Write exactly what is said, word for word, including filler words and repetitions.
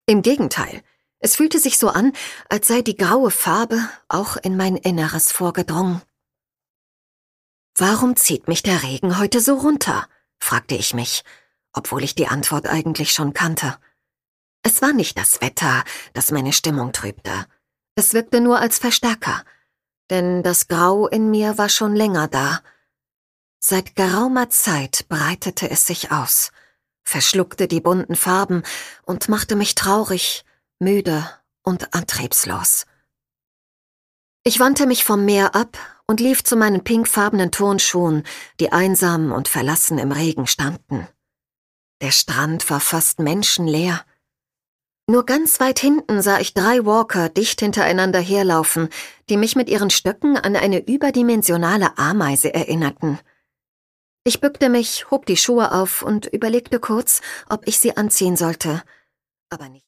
Im Gegenteil, es fühlte sich so an, als sei die graue Farbe auch in mein Inneres vorgedrungen. »Warum zieht mich der Regen heute so runter?« fragte ich mich, obwohl ich die Antwort eigentlich schon kannte. Es war nicht das Wetter, das meine Stimmung trübte. Es wirkte nur als Verstärker, denn das Grau in mir war schon länger da. Seit geraumer Zeit breitete es sich aus, verschluckte die bunten Farben und machte mich traurig, müde und antriebslos. Ich wandte mich vom Meer ab und lief zu meinen pinkfarbenen Turnschuhen, die einsam und verlassen im Regen standen. Der Strand war fast menschenleer. Nur ganz weit hinten sah ich drei Walker dicht hintereinander herlaufen, die mich mit ihren Stöcken an eine überdimensionale Ameise erinnerten. Ich bückte mich, hob die Schuhe auf und überlegte kurz, ob ich sie anziehen sollte, aber nicht.